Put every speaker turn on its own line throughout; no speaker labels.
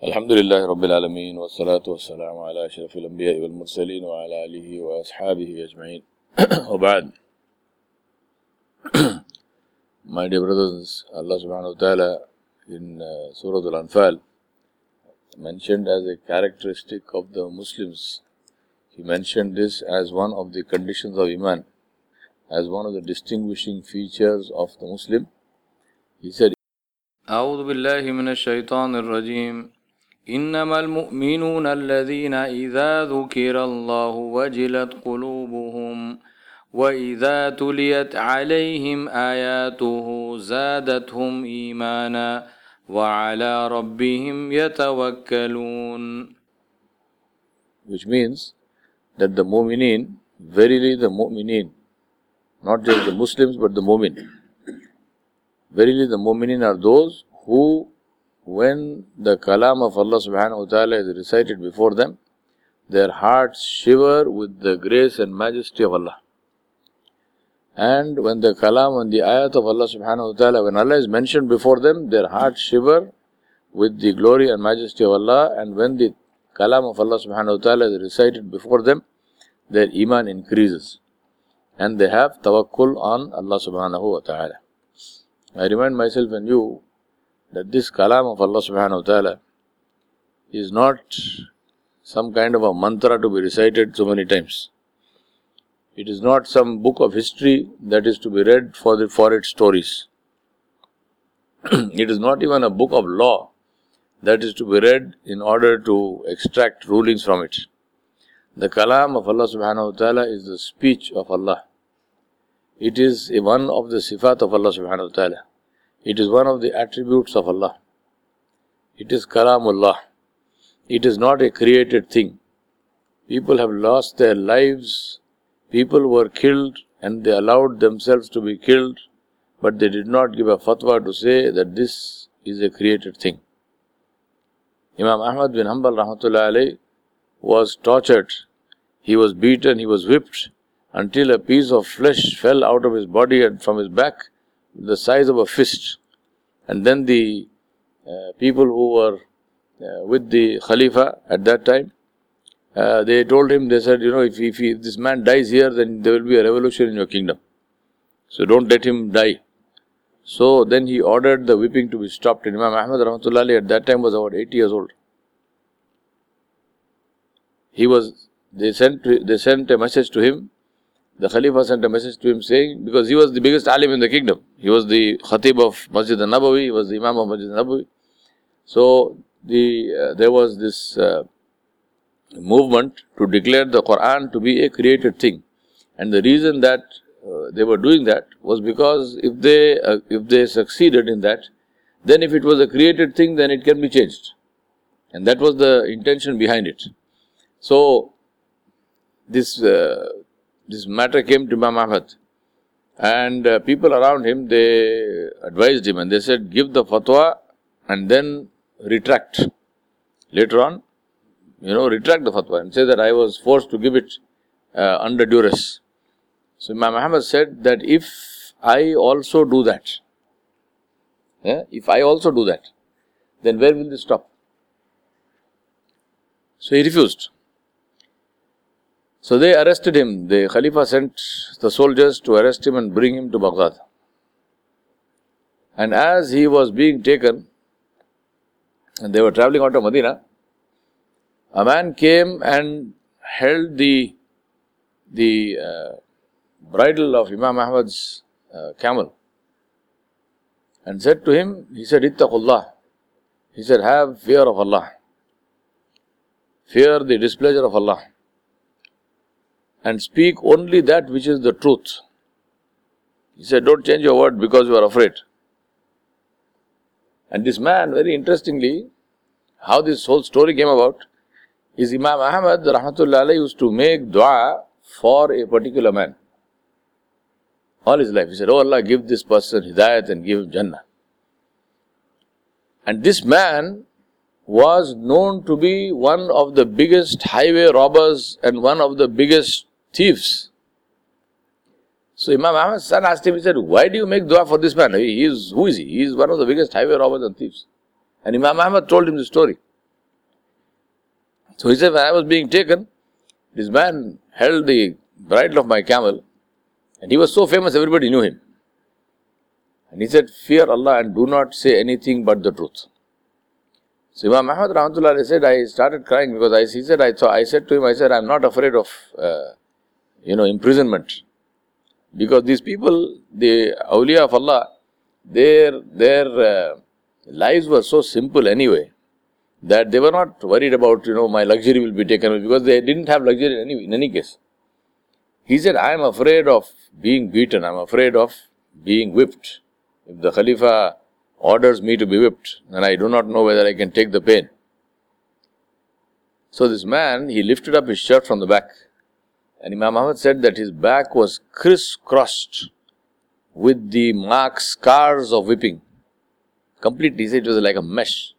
Alhamdulillah Rabbil Alameen wa salatu wa salamu ala ashrafil anbiya wal mursaleen wa ala alihi wa ashabihi ajma'in. Wa ba'd. My dear brothers, Allah subhanahu wa ta'ala in Surah Al-Anfal mentioned as a characteristic of the Muslims. He mentioned this as one of the conditions of Iman, as one of the distinguishing features of the Muslim. He said,
أعوذ بالله من الشيطان الرجيم إنما المؤمنون الذين إذا ذكر الله وجلت قلوبهم وإذا تليت عليهم آياته زادتهم إيمانا وعلى ربهم يتوكلون.
Which means that the mu'mineen, verily the mu'mineen, not just the Muslims but the mu'min. Verily the mu'mineen are those who, when the kalam of Allah subhanahu wa ta'ala is recited before them, their hearts shiver with the grace and majesty of Allah. And when the kalam and the ayat of Allah subhanahu wa ta'ala, when Allah is mentioned before them, their hearts shiver with the glory and majesty of Allah. And when the kalam of Allah subhanahu wa ta'ala is recited before them, their iman increases. And they have tawakkul on Allah subhanahu wa ta'ala. I remind myself and you that this kalam of Allah subhanahu wa ta'ala is not some kind of a mantra to be recited so many times. It is not some book of history that is to be read for its stories. It is not even a book of law that is to be read in order to extract rulings from it. The kalam of Allah subhanahu wa ta'ala is the speech of Allah. It is one of the sifat of Allah subhanahu wa ta'ala. It is one of the attributes of Allah. It is kalamullah. It is not a created thing. People have lost their lives. People were killed and they allowed themselves to be killed, but they did not give a fatwa to say that this is a created thing. Imam Ahmad bin Hanbal rahmatullahi alayhi was tortured. He was beaten, he was whipped until a piece of flesh fell out of his body and from his back the size of a fist. And then the people who were with the Khalifa at that time, they told him, they said, if this man dies here, then there will be a revolution in your kingdom. So don't let him die. So then he ordered the whipping to be stopped. And Imam Ahmad rahmatullahi at that time was about 80 years old. They sent a message to him. The Khalifa sent a message to him saying, because he was the biggest alim in the kingdom. He was the Khatib of Masjid al-Nabawi, he was the Imam of Masjid al-Nabawi. So there was this movement to declare the Quran to be a created thing. And the reason that they were doing that was because if they succeeded in that, then if it was a created thing, then it can be changed. And that was the intention behind it. So this matter came to Imam Ahmad, and people around him, they advised him and they said, give the fatwa and then retract. Later on, retract the fatwa and say that I was forced to give it under duress. So Imam Ahmad said that if I also do that, then where will this stop? So he refused. So they arrested him. The Khalifa sent the soldiers to arrest him and bring him to Baghdad. And as he was being taken, and they were travelling out of Medina, a man came and held the bridle of Imam Ahmad's camel and said to him, he said, Ittaqullah. He said, have fear of Allah. Fear the displeasure of Allah. And speak only that which is the truth. He said, don't change your word because you are afraid. And this man, very interestingly, how this whole story came about, is Imam Ahmad rahmatullahi alayhi used to make dua for a particular man. All his life. He said, oh Allah, give this person hidayat and give him Jannah. And this man was known to be one of the biggest highway robbers and one of the biggest thieves. So Imam Ahmad's son asked him, he said, why do you make dua for this man? Who is he? He is one of the biggest highway robbers and thieves. And Imam Ahmad told him the story. So he said, when I was being taken, this man held the bridle of my camel, and he was so famous, everybody knew him. And he said, fear Allah and do not say anything but the truth. So Imam Ahmad Rahmatullah said, I started crying because I said to him, I'm not afraid of, imprisonment. Because these people, the awliya of Allah, their lives were so simple anyway, that they were not worried about, my luxury will be taken away, because they didn't have luxury in any case. He said, I am afraid of being beaten, I am afraid of being whipped. If the Khalifa orders me to be whipped, then I do not know whether I can take the pain. So this man, he lifted up his shirt from the back, and Imam Ahmad said that his back was crisscrossed with the marks, scars of whipping. Completely, he said it was like a mesh.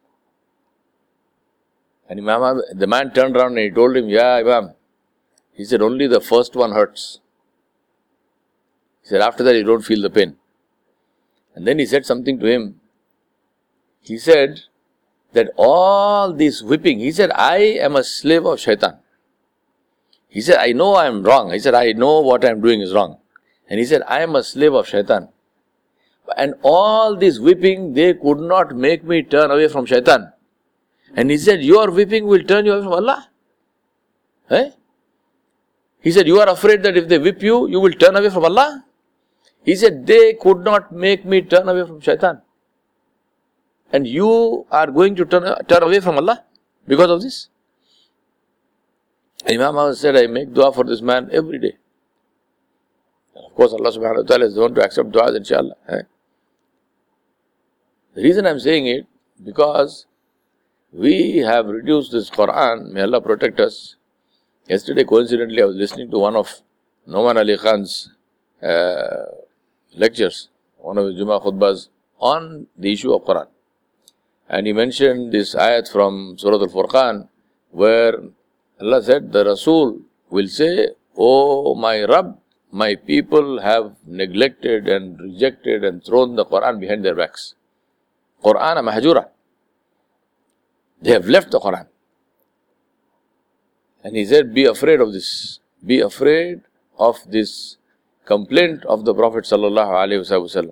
And the man turned around and he told him, yeah, Imam. He said, only the first one hurts. He said, after that you don't feel the pain. And then he said something to him. He said that all this whipping, he said, I am a slave of shaitan. He said, I know I am wrong. He said, I know what I am doing is wrong. And he said, I am a slave of shaitan. And all this whipping, they could not make me turn away from shaitan. And he said, your whipping will turn you away from Allah. Eh? He said, you are afraid that if they whip you, you will turn away from Allah? He said, they could not make me turn away from shaitan. And you are going to turn away from Allah because of this? And Imam Ahmad said, I make dua for this man every day. And of course, Allah subhanahu wa ta'ala is the one to accept du'as, inshallah. Eh? The reason I am saying it, because we have reduced this Quran, may Allah protect us. Yesterday, coincidentally, I was listening to one of Nouman Ali Khan's lectures, one of his Jummah khutbahs, on the issue of Quran. And he mentioned this ayat from Surah Al-Furqan, where Allah said, the Rasul will say, oh my Rabb, my people have neglected and rejected and thrown the Quran behind their backs. Quran mahjura. They have left the Quran. And he said, be afraid of this. Be afraid of this complaint of the Prophet sallallahu alaihi wasallam.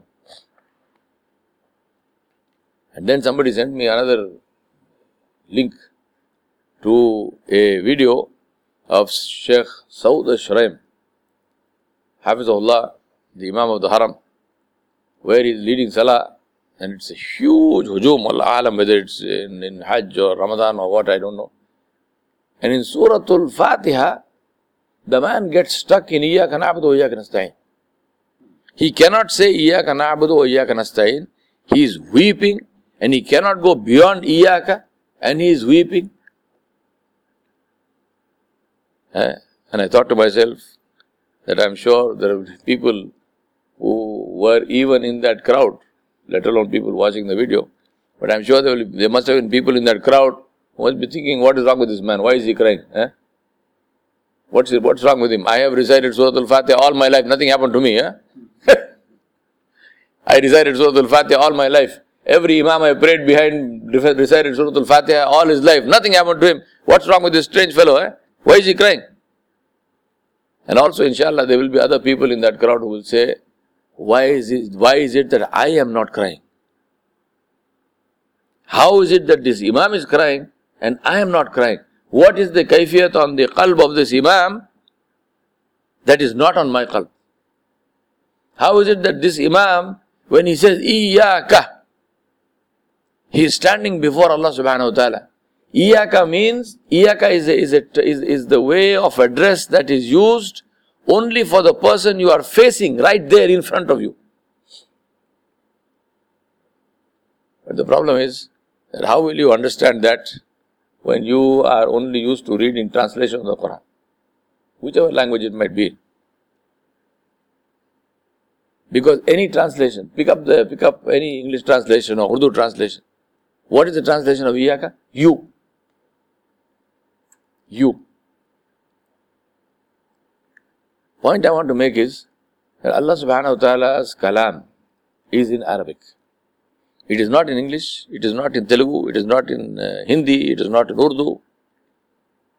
And then somebody sent me another link to a video of Sheikh Saud al-Shuraim, Hafizahullah, the Imam of the Haram, where he is leading Salah, and it's a huge hujum, Allah alam, whether it's in Hajj or Ramadan or what, I don't know. And in Surah Al-Fatiha, the man gets stuck in Iyaka na'budu wa Iyaka nasta'in. He cannot say Iyaka na'budu wa Iyaka nasta'in. He is weeping, and he cannot go beyond Iyaka, and he is weeping. And I thought to myself that I'm sure there are people who were even in that crowd, let alone people watching the video. But I'm sure there must have been people in that crowd who must be thinking, what is wrong with this man? Why is he crying? What's wrong with him? I have recited Surah Al-Fatiha all my life. Nothing happened to me. I recited Surah Al-Fatiha all my life. Every Imam I prayed behind recited Surah Al-Fatiha all his life. Nothing happened to him. What's wrong with this strange fellow? Why is he crying? And also, inshallah, there will be other people in that crowd who will say, why is it that I am not crying? How is it that this Imam is crying and I am not crying? What is the kaifiyat on the qalb of this Imam that is not on my qalb? How is it that this Imam, when he says, Iyaka, he is standing before Allah subhanahu wa ta'ala. Iyaka means, Iyaka is the way of address that is used only for the person you are facing right there in front of you. But the problem is that how will you understand that when you are only used to reading translation of the Quran, whichever language it might be? Because any translation, pick up any English translation or Urdu translation. What is the translation of Iyaka? You. Point I want to make is that Allah subhanahu wa ta'ala's kalam is in Arabic. It is not in English, it is not in Telugu, it is not in Hindi, it is not in Urdu.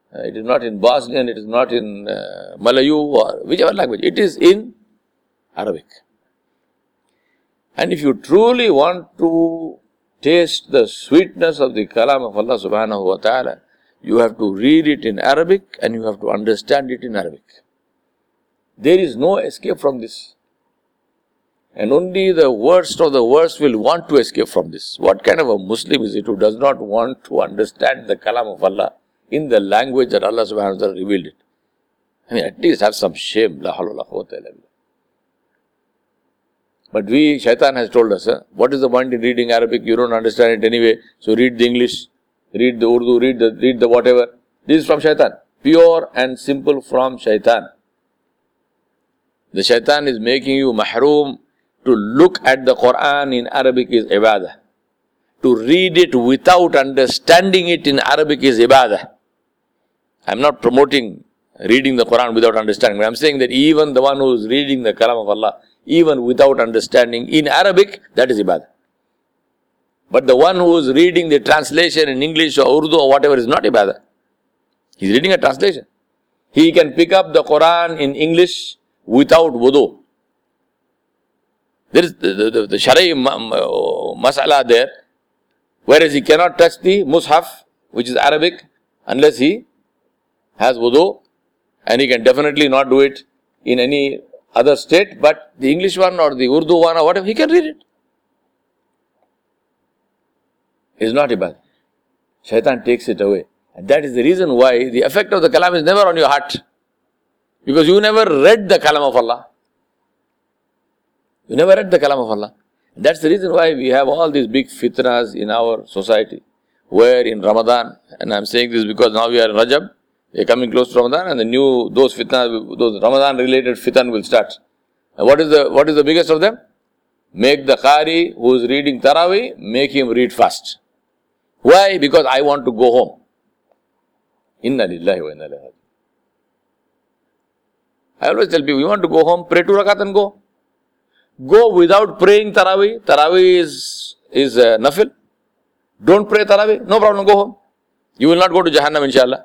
It is not in Bosnian, it is not in Malayu or whichever language. It is in Arabic. And if you truly want to taste the sweetness of the kalam of Allah subhanahu wa ta'ala, you have to read it in Arabic and you have to understand it in Arabic. There is no escape from this. And only the worst of the worst will want to escape from this. What kind of a Muslim is it who does not want to understand the kalam of Allah in the language that Allah subhanahu wa ta'ala revealed it? I mean, at least have some shame. La hawla wa la quwwata illa billah. But Shaitan has told us, what is the point in reading Arabic? You don't understand it anyway. So read the English, read the Urdu, read the whatever. This is from Shaitan. Pure and simple from Shaitan. The Shaitan is making you mahroom. To look at the Quran in Arabic is ibadah. To read it without understanding it in Arabic is ibadah. I am not promoting reading the Quran without understanding. I am saying that even the one who is reading the kalam of Allah, even without understanding in Arabic, that is ibadah. But the one who is reading the translation in English or Urdu or whatever is not ibadah. He is reading a translation. He can pick up the Quran in English without wudu. There is the Shari masala there, whereas he cannot touch the Mushaf, which is Arabic, unless he has wudu, and he can definitely not do it in any other state, but the English one or the Urdu one or whatever, he can read it. It is not ibadah. Shaitan takes it away. And that is the reason why the effect of the kalam is never on your heart. Because you never read the kalam of Allah. You never read the kalam of Allah. That's the reason why we have all these big fitnas in our society. Where in Ramadan, and I'm saying this because now we are in Rajab, we are coming close to Ramadan, and those fitnas, those Ramadan related fitan will start. And what is the biggest of them? Make the Qari who is reading Taraweeh, make him read fast. Why? Because I want to go home. Inna lillahi wa inna ilaihi raji'un. I always tell people, you want to go home, pray 2 rakat and go. Go without praying Taraweeh. Taraweeh is nafil. Don't pray Taraweeh. No problem, go home. You will not go to Jahannam, inshallah.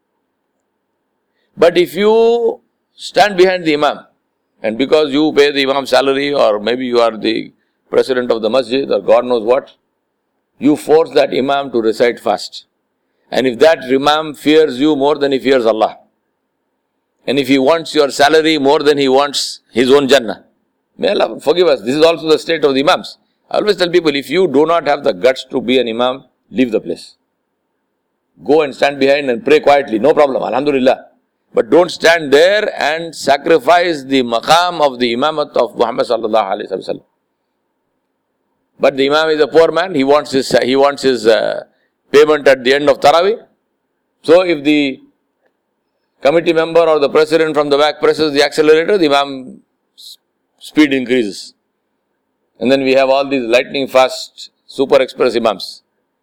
But if you stand behind the Imam, and because you pay the Imam's salary, or maybe you are the president of the masjid, or God knows what, you force that Imam to recite fast. And if that Imam fears you more than he fears Allah, and if he wants your salary more than he wants his own Jannah, may Allah forgive us. This is also the state of the Imams. I always tell people, if you do not have the guts to be an Imam, leave the place. Go and stand behind and pray quietly. No problem. Alhamdulillah. But don't stand there and sacrifice the maqam of the Imamat of Muhammad sallallahu alaihi wasallam. But the Imam is a poor man. He wants his payment at the end of Taraweeh. So if the committee member or the president from the back presses the accelerator, the Imam speed increases. And then we have all these lightning fast, super express Imams.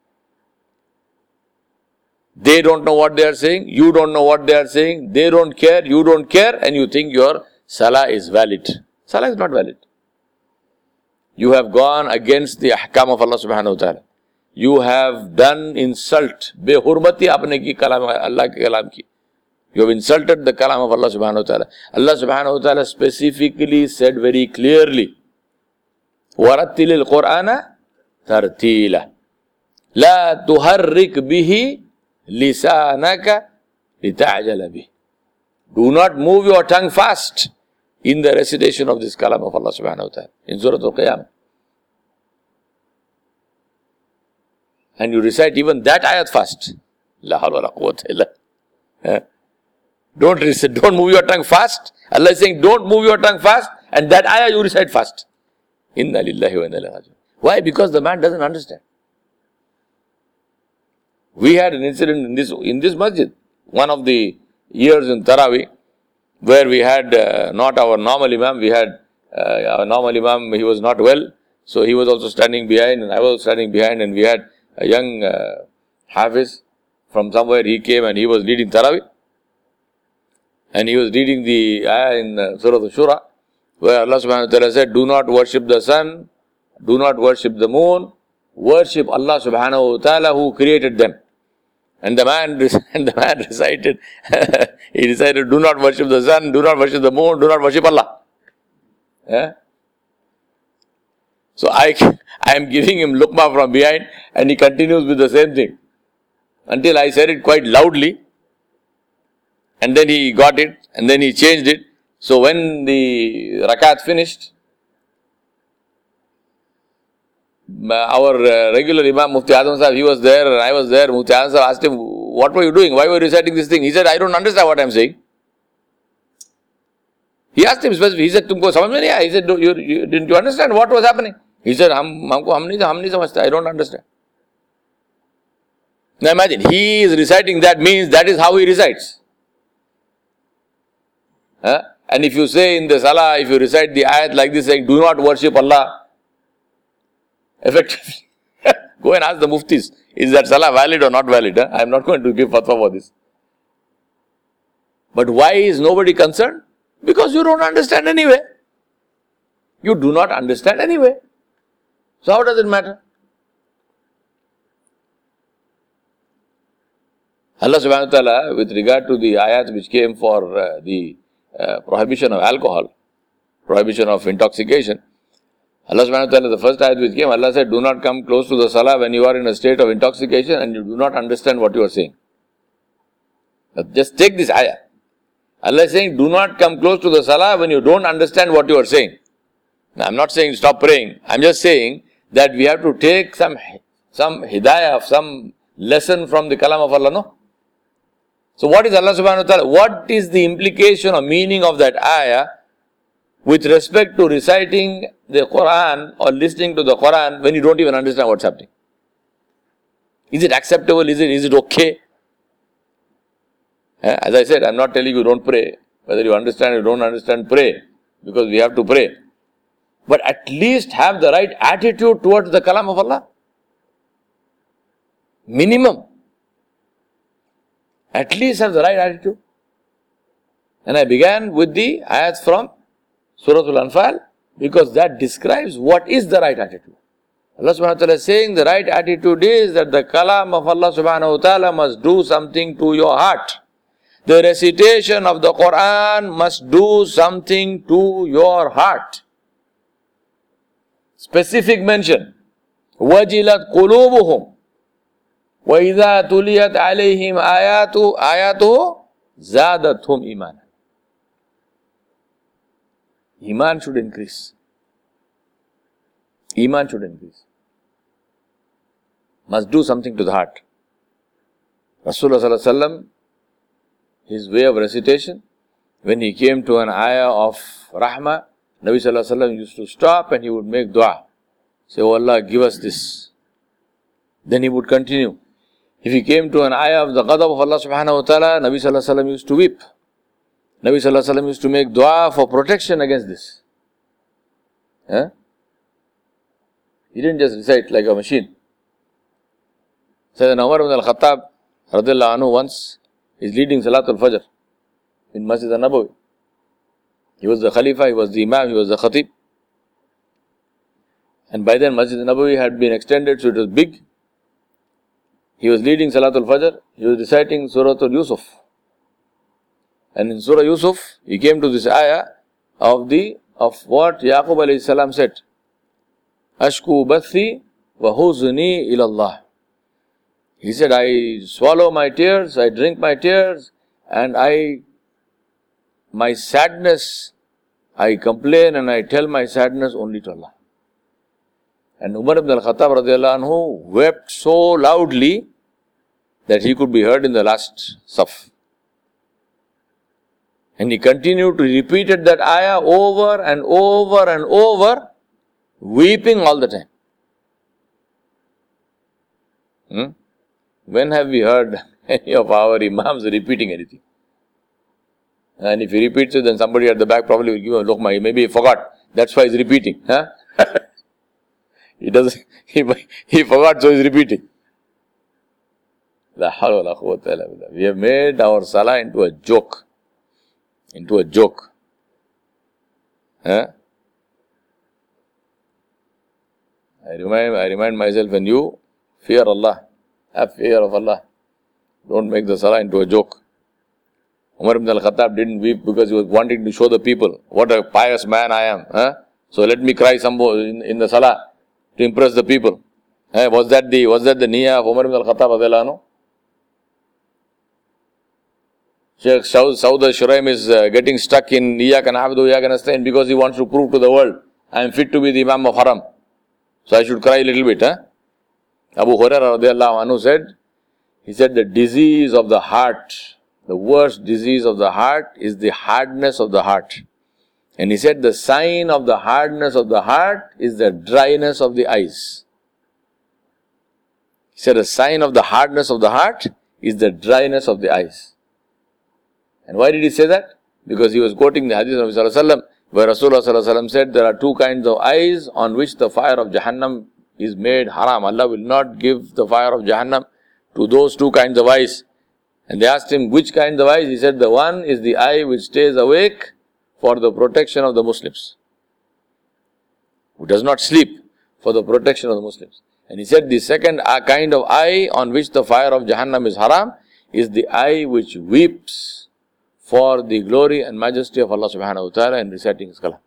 They don't know what they are saying, you don't know what they are saying, they don't care, you don't care, and you think your salah is valid. Salah is not valid. You have gone against the ahkam of Allah subhanahu wa ta'ala. You have done insult. Behurmati aapne ki kalam, Allah ke kalam ki. You have insulted the kalam of Allah subhanahu wa ta'ala. Allah subhanahu wa ta'ala specifically said very clearly, وَرَتِّلِ الْقُرْآنَ تَرْتِيلًا لَا تُحَرِّكْ بِهِ لِسَانَكَ لِتَعْجَلَ بِهِ. Do not move your tongue fast in the recitation of this kalam of Allah subhanahu wa ta'ala. In Surah Al-Qiyamah. And you recite even that ayat fast. La hawla wa la quwwata illa. Don't move your tongue fast. Allah is saying, don't move your tongue fast, and that ayah you recite fast. Inna lillahi wa inna ilaihi raji'un. Why? Because the man doesn't understand. We had an incident in this masjid, one of the years in Taraweeh, where we had not our normal Imam, we had our normal Imam, he was not well, so he was also standing behind, and I was standing behind, and we had a young Hafiz from somewhere. He came and he was leading Taraweeh. And he was reading the ayah in Surah Al-Shura, where Allah subhanahu wa ta'ala said, do not worship the sun, do not worship the moon, worship Allah subhanahu wa ta'ala who created them. And the man recited, he recited, do not worship the sun, do not worship the moon, do not worship Allah. Yeah? So I am giving him lukma from behind, and he continues with the same thing. Until I said it quite loudly, and then he got it, and then he changed it. So when the rakat finished, our regular Imam Mufti Azam Sahib, he was there and I was there. Mufti Azam Sahib asked him, what were you doing? Why were you reciting this thing? He said, I don't understand what I am saying. He asked him specifically, he said, Tumko samajh mein nahi aaya? He said, didn't you understand what was happening? He said, hum nahi samajhte, I don't understand. Now imagine, he is reciting that, means that is how he recites. And if you say in the salah, if you recite the ayat like this, saying, do not worship Allah, effectively, go and ask the muftis, is that salah valid or not valid? I am not going to give fatwa for this. But why is nobody concerned? Because you don't understand anyway. You do not understand anyway. So how does it matter? Allah subhanahu wa ta'ala, with regard to the ayat which came for the prohibition of alcohol, prohibition of intoxication, Allah subhanahu wa ta'ala, the first ayat which came, Allah said, do not come close to the salah when you are in a state of intoxication and you do not understand what you are saying. Now just take this ayah. Allah is saying, do not come close to the salah when you don't understand what you are saying. Now I am not saying stop praying. I am just saying that we have to take some hidayah, some lesson from the kalam of Allah, no? So what is Allah subhanahu wa ta'ala, what is the implication or meaning of that ayah with respect to reciting the Quran or listening to the Quran when you don't even understand what's happening? Is it acceptable? Is it okay? As I said, I am not telling you don't pray. Whether you understand or don't understand, pray. Because we have to pray. But at least have the right attitude towards the kalam of Allah. Minimum. At least have the right attitude. And I began with the ayats from Surah Al-Anfal because that describes what is the right attitude. Allah subhanahu wa ta'ala is saying the right attitude is that the kalam of Allah subhanahu wa ta'ala must do something to your heart. The recitation of the Quran must do something to your heart. Specific mention. وَجِلَتْ قُلُوبُهُمْ وَإِذَا تُلِيَتْ عَلَيْهِمْ آيَاتُهُ زَادَتْهُمْ إِيمَانًا. Iman should increase. Iman should increase. Must do something to the heart. Rasulullah sallallahu alaihi wasallam, his way of recitation, when he came to an ayah of rahmah, Nabi sallallahu alaihi wasallam used to stop and he would make dua. Say, oh Allah, give us this. Then he would continue. If he came to an ayah of the ghadab of Allah subhanahu wa ta'ala, Nabi sallallahu alaihi wasallam used to weep. Nabi sallallahu alaihi wasallam used to make dua for protection against this. He didn't just recite like a machine. Sayyidina Umar ibn al-Khattab radiyallahu anhu once is leading Salatul Fajr in Masjid al-Nabawi. He was the Khalifa, he was the Imam, he was the Khatib. And by then Masjid al-Nabawi had been extended, so it was big. He was leading Salatul Fajr, he was reciting Surah Yusuf. And in Surah Yusuf, he came to this ayah of what Yaqub alayhi salam said. Ashku bathi wa huzni ilallah. He said, I swallow my tears, I drink my tears, and my sadness, I complain and I tell my sadness only to Allah. And Umar ibn al-Khattab radiallahu anhu wept so loudly that he could be heard in the last saf. And he continued to repeat that ayah over and over and over, weeping all the time. When have we heard any of our imams repeating anything? And if he repeats it, then somebody at the back probably will give him a luqma. Maybe he forgot. That's why he's repeating. He forgot, so he's repeating. We have made our salah into a joke. I remind myself and you, fear Allah. Have fear of Allah. Don't make the salah into a joke. Umar ibn al-Khattab didn't weep because he was wanting to show the people what a pious man I am. So let me cry some more in the salah to impress the people. Was that the niyyah of Umar ibn al-Khattab radhiyallahu anhu? Sheikh Saud al-Shuraim is getting stuck in Iyaka na'budu wa iyaka nasta'in because he wants to prove to the world, I am fit to be the Imam of Haram. So I should cry a little bit. Abu Hurairah radhiyallahu anhu said, the disease of the heart, the worst disease of the heart is the hardness of the heart. And he said the sign of the hardness of the heart is the dryness of the eyes. He said the sign of the hardness of the heart is the dryness of the eyes. And why did he say that? Because he was quoting the hadith of Rasulullah, where Rasulullah said there are two kinds of eyes on which the fire of Jahannam is made haram. Allah will not give the fire of Jahannam to those two kinds of eyes. And they asked him, which kinds of eyes? He said, the one is the eye which stays awake for the protection of the Muslims, who does not sleep for the protection of the Muslims. And he said, the second kind of eye on which the fire of Jahannam is haram is the eye which weeps for the glory and majesty of Allah subhanahu wa ta'ala in reciting His kalam.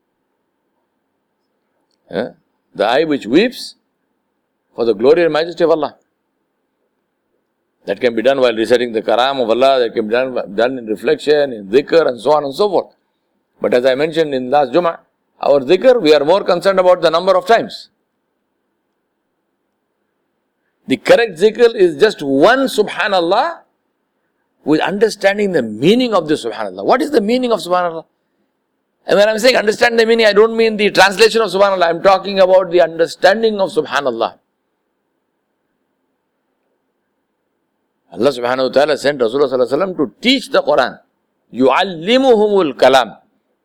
The eye which weeps for the glory and majesty of Allah. That can be done while reciting the kalam of Allah, that can be done in reflection, in dhikr and so on and so forth. But as I mentioned in last Jummah, our dhikr, we are more concerned about the number of times. The correct zikr is just one subhanallah with understanding the meaning of the subhanallah. What is the meaning of subhanallah? And when I am saying understand the meaning, I don't mean the translation of subhanallah. I am talking about the understanding of subhanallah. Allah subhanahu wa ta'ala sent Rasulullah sallallahu alaihi wasallam to teach the Quran. يُعَلِّمُهُمُ الْكَلَامِ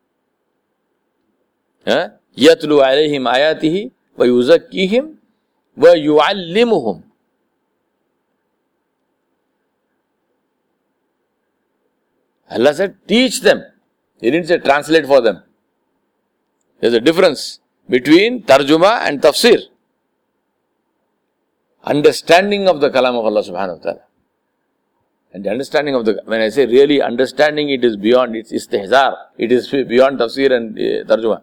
يَتْلُو عَلَيْهِمْ آيَاتِهِ وَيُزَكِّيهِمْ وَيُعَلِّمُهُمْ. Allah said, teach them. He didn't say translate for them. There's a difference between tarjuma and tafsir. Understanding of the kalam of Allah subhanahu wa ta'ala. And the understanding of when I say really understanding, it is beyond, it's istihzar. It is beyond tafsir and tarjuma.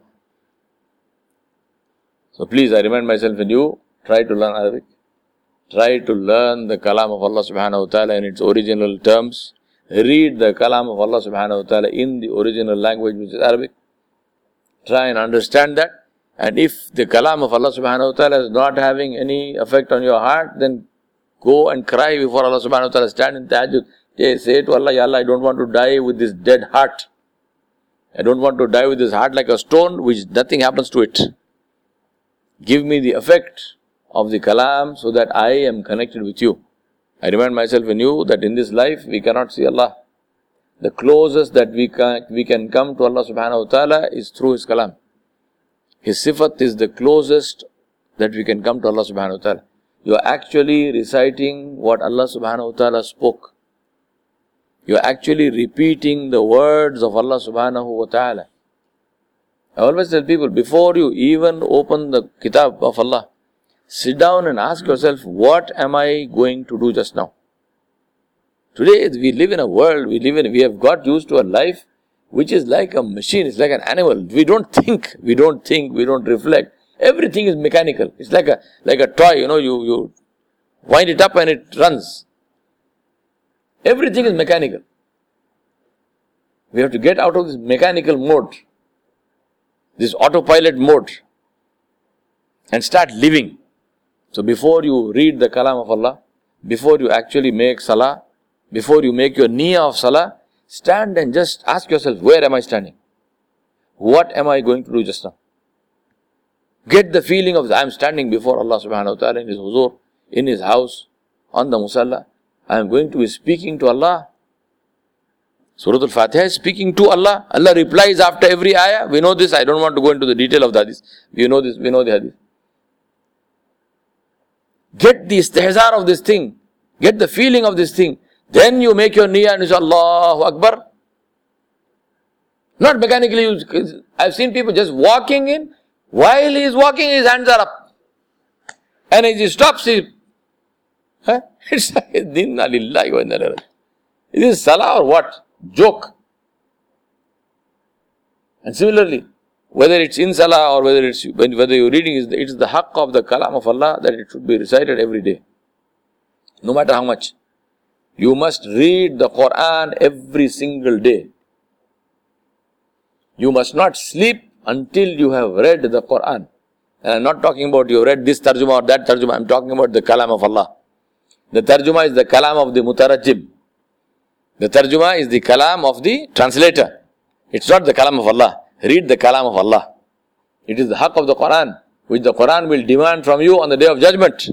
So please, I remind myself and you, try to learn Arabic. Try to learn the kalam of Allah subhanahu wa ta'ala in its original terms. Read the kalam of Allah subhanahu wa ta'ala in the original language, which is Arabic. Try and understand that. And if the kalam of Allah subhanahu wa ta'ala is not having any effect on your heart, then go and cry before Allah subhanahu wa ta'ala. Stand in tahajjud. Say to Allah, Ya Allah, I don't want to die with this dead heart. I don't want to die with this heart like a stone, which nothing happens to it. Give me the effect of the kalam so that I am connected with you. I remind myself and you that in this life we cannot see Allah. The closest that we can come to Allah subhanahu wa ta'ala is through His kalam. His sifat is the closest that we can come to Allah subhanahu wa ta'ala. You are actually reciting what Allah subhanahu wa ta'ala spoke. You are actually repeating the words of Allah subhanahu wa ta'ala. I always tell people, before you even open the kitab of Allah, sit down and ask yourself, what am I going to do just now? Today we live in a world, we have got used to a life which is like a machine, it's like an animal. We don't think, we don't reflect. Everything is mechanical. It's like a toy, you wind it up and it runs. Everything is mechanical. We have to get out of this mechanical mode, this autopilot mode, and start living. So before you read the kalam of Allah, before you actually make salah, before you make your niyyah of salah, stand and just ask yourself, where am I standing? What am I going to do just now? Get the feeling of, I am standing before Allah subhanahu wa ta'ala in His huzur, in His house, on the musalla. I am going to be speaking to Allah. Surah Al-Fatiha is speaking to Allah. Allah replies after every ayah. We know this. I don't want to go into the detail of the hadith. We know this. We know the hadith. Get the istihzar of this thing. Get the feeling of this thing. Then you make your niyyah and you say, Allahu Akbar. Not mechanically. I've seen people just walking in. While he is walking, his hands are up. And as he stops, he Huh? It's inna lillahi wa inna ilaihi raji'un. Is this salah or what? Joke. And similarly, whether it's in salah or whether you're reading, it's the haqq of the kalam of Allah that it should be recited every day. No matter how much. You must read the Quran every single day. You must not sleep until you have read the Quran. And I'm not talking about you read this tarjuma or that tarjuma. I'm talking about the kalam of Allah. The tarjuma is the kalam of the mutarajjim. The tarjuma is the kalam of the translator. It's not the kalam of Allah. Read the kalam of Allah. It is the haqq of the Quran, which the Quran will demand from you on the day of judgment.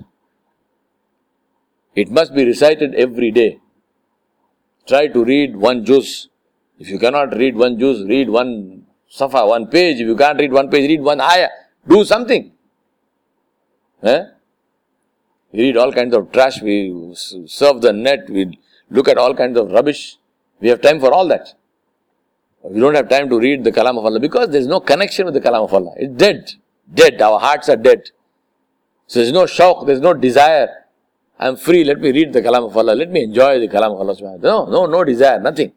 It must be recited every day. Try to read one juz. If you cannot read one juz, read one safa, one page. If you can't read one page, read one ayah. Do something. We read all kinds of trash. We surf the net. We look at all kinds of rubbish. We have time for all that. We don't have time to read the kalam of Allah because there is no connection with the kalam of Allah. It's dead. Dead. Our hearts are dead. So there is no shauq, there is no desire. I am free, let me read the kalam of Allah. Let me enjoy the kalam of Allah. No desire, nothing.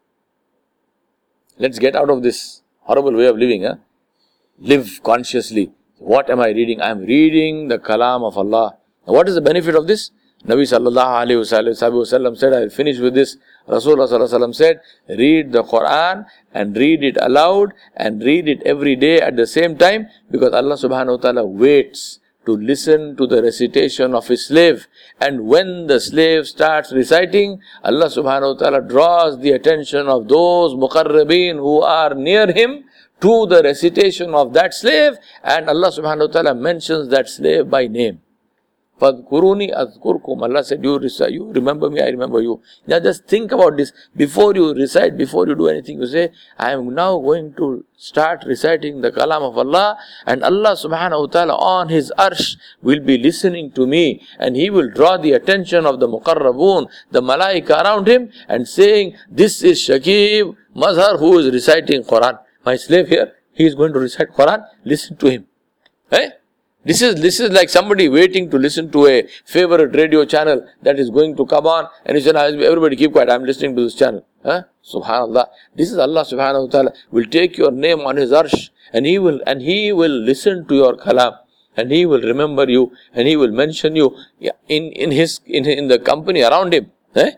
Let's get out of this horrible way of living. Live consciously. What am I reading? I am reading the kalam of Allah. Now, what is the benefit of this? Nabi sallallahu alayhi wasallam said, I will finish with this. Rasulullah sallallahu alayhi wasallam said, read the Quran and read it aloud and read it every day at the same time, because Allah subhanahu wa ta'ala waits to listen to the recitation of his slave. And when the slave starts reciting, Allah subhanahu wa ta'ala draws the attention of those muqarrabeen who are near him to the recitation of that slave, and Allah subhanahu wa ta'ala mentions that slave by name. Fadhkuruni adhkurkum. Allah said, you remember me, I remember you. Now just think about this. Before you recite, before you do anything, you say, I am now going to start reciting the kalam of Allah, and Allah subhanahu wa ta'ala on his arsh will be listening to me, and he will draw the attention of the muqarrabun, the malaika around him, and saying, this is Shakib Mazhar who is reciting Quran. My slave here, he is going to recite Quran, listen to him. This is like somebody waiting to listen to a favorite radio channel that is going to come on, and he said, everybody keep quiet, I am listening to this channel. Subhanallah. This is Allah subhanahu wa ta'ala will take your name on his arsh, and he will listen to your kalam, and he will remember you, and he will mention you in the company around him.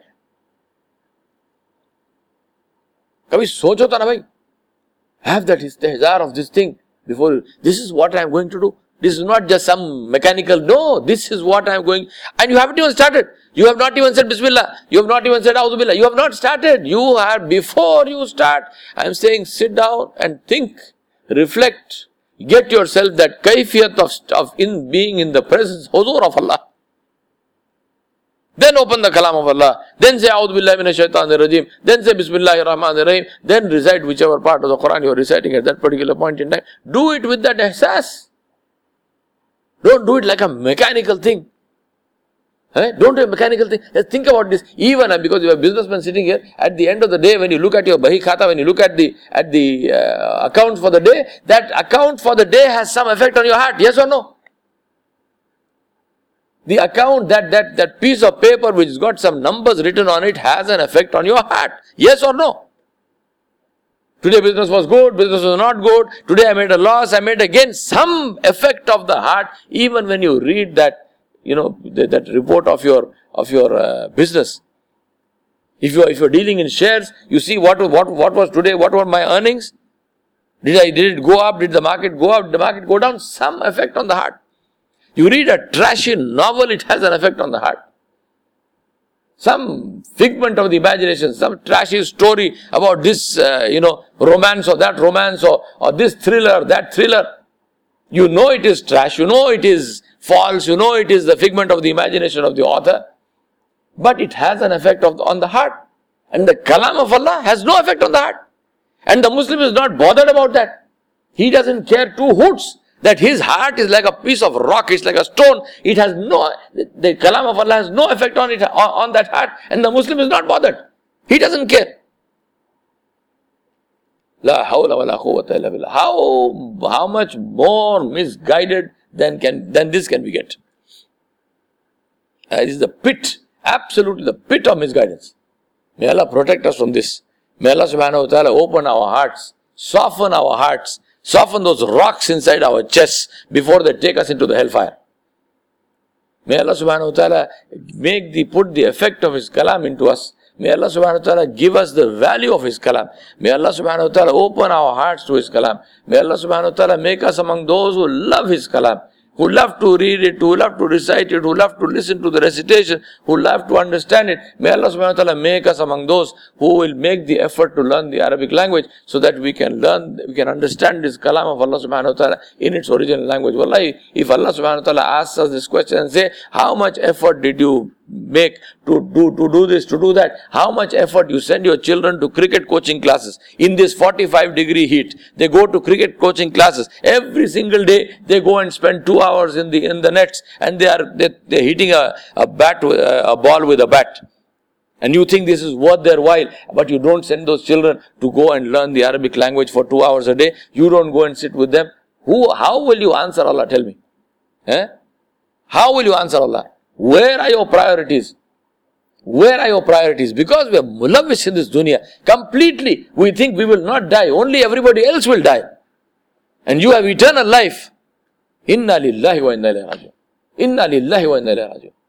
Kabhi socho ta na bhai. Have that istihzar of this thing before. This is what I am going to do. This is not just some mechanical. No, this is what I am going. And you haven't even started. You have not even said Bismillah. You have not even said A'udhu Billah. You have not started. You are, before you start, I am saying sit down and think, reflect, get yourself that kayfiyat of in being in the presence, huzur of Allah. Then open the kalam of Allah. Then say A'udhu Billahi Minash Shaitanir Rajim. Then say Bismillahir Rahmanir Rahim. Then recite whichever part of the Quran you are reciting at that particular point in time. Do it with that ihsas. Don't do it like a mechanical thing. Don't do a mechanical thing. Let's think about this. Even because you have a businessman sitting here, at the end of the day, when you look at your Bahi Khata, when you look at the account for the day, that account for the day has some effect on your heart. Yes or no? The account, that piece of paper which has got some numbers written on it has an effect on your heart. Yes or no? Today business was good, business was not good. Today I made a loss, I made again some effect of the heart. Even when you read that, that report of your business. If you are dealing in shares, you see what was today, what were my earnings? Did it go up? Did the market go up? Did the market go down? Some effect on the heart. You read a trashy novel, it has an effect on the heart. Some figment of the imagination, some trashy story about this, romance or that romance or this thriller, that thriller. You know it is trash, you know it is false, you know it is the figment of the imagination of the author. But it has an effect on the heart. And the kalam of Allah has no effect on the heart. And the Muslim is not bothered about that. He doesn't care two hoots. That his heart is like a piece of rock, it's like a stone. It has the kalam of Allah has no effect on it, on that heart. And the Muslim is not bothered. He doesn't care. La hawla wa la quwwata illa billah. How much more misguided than this can we get? It is the pit, absolutely the pit of misguidance. May Allah protect us from this. May Allah subhanahu wa ta'ala open our hearts, soften our hearts, soften those rocks inside our chests before they take us into the hellfire. May Allah subhanahu wa ta'ala put the effect of His kalam into us. May Allah subhanahu wa ta'ala give us the value of His kalam. May Allah subhanahu wa ta'ala open our hearts to His kalam. May Allah subhanahu wa ta'ala make us among those who love His kalam, who love to read it, who love to recite it, who love to listen to the recitation, who love to understand it. May Allah subhanahu wa ta'ala make us among those who will make the effort to learn the Arabic language so that we can understand this kalam of Allah subhanahu wa ta'ala in its original language. Wallahi, if Allah subhanahu wa ta'ala asks us this question and say, how much effort did you make to do this, to do that? How much effort you send your children to cricket coaching classes in this 45-degree heat? They go to cricket coaching classes every single day. They go and spend 2 hours in the nets, and they're hitting a ball with a bat. And you think this is worth their while, but you don't send those children to go and learn the Arabic language for 2 hours a day. You don't go and sit with them. How will you answer Allah? Tell me. How will you answer Allah? Where are your priorities? Where are your priorities? Because we are mulawwish in this dunya. Completely, we think we will not die. Only everybody else will die. And you have eternal life. Inna lillahi wa inna ilayhi raji'un. Inna lillahi wa inna ilayhi raji'un.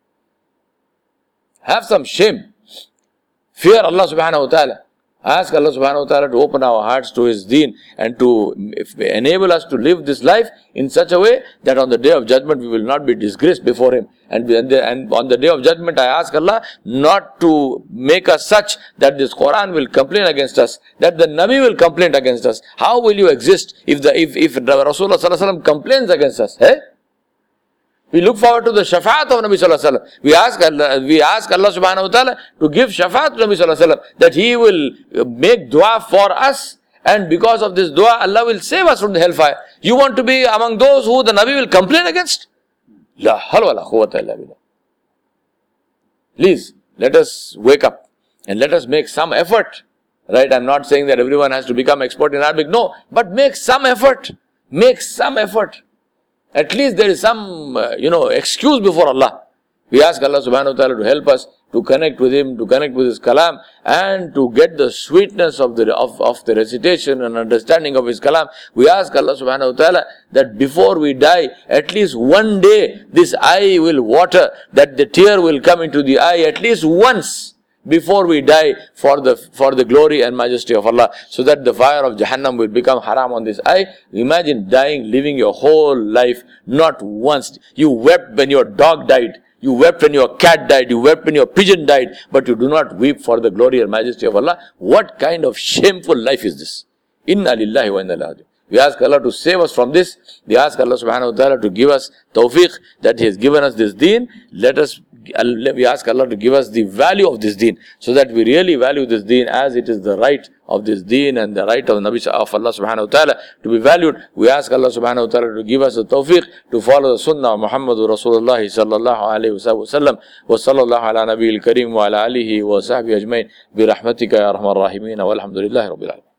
Have some shame. Fear Allah subhanahu wa ta'ala. Ask Allah subhanahu wa ta'ala to open our hearts to His deen and to enable us to live this life in such a way that on the day of judgment we will not be disgraced before Him. And on the day of judgment I ask Allah not to make us such that this Quran will complain against us, that the Nabi will complain against us. How will you exist if Rasulullah sallallahu alaihi wasallam complains against us? We look forward to the shafaat of Nabi sallallahu alaihi wasallam. We ask Allah subhanahu wa ta'ala to give shafaat to Nabi sallallahu alaihi wasallam, that He will make dua for us, and because of this dua Allah will save us from the hellfire. You want to be among those who the Nabi will complain against? La hawla wa la quwwata illa billah. Please, let us wake up and let us make some effort. Right? I'm not saying that everyone has to become expert in Arabic. No, but make some effort. Make some effort. At least there is some, excuse before Allah. We ask Allah subhanahu wa ta'ala to help us to connect with Him, to connect with His kalam, and to get the sweetness of the recitation and understanding of His kalam. We ask Allah subhanahu wa ta'ala that before we die, at least one day, this eye will water, that the tear will come into the eye at least once before we die, for the glory and majesty of Allah, so that the fire of Jahannam will become haram on this eye. Imagine dying, living your whole life, not once. You wept when your dog died. You wept when your cat died. You wept when your pigeon died. But you do not weep for the glory and majesty of Allah. What kind of shameful life is this? Inna lillahi wa inna ilaihi raji'un. We ask Allah to save us from this. We ask Allah subhanahu wa ta'ala to give us tawfiq, that He has given us this deen. We ask Allah to give us the value of this deen, so that we really value this deen as it is the right of this deen and the right of Nabi of Allah subhanahu wa ta'ala to be valued. We ask Allah subhanahu wa ta'ala to give us the tawfiq to follow the sunnah of Muhammadur Rasulullah sallallahu alayhi wa sallam. Wa sallallahu ala nabiyil kareem wa ala alihi wa sahbihi ajmain bi rahmatika ya arhamar rahimin, walhamdulillahi rabbil alamin.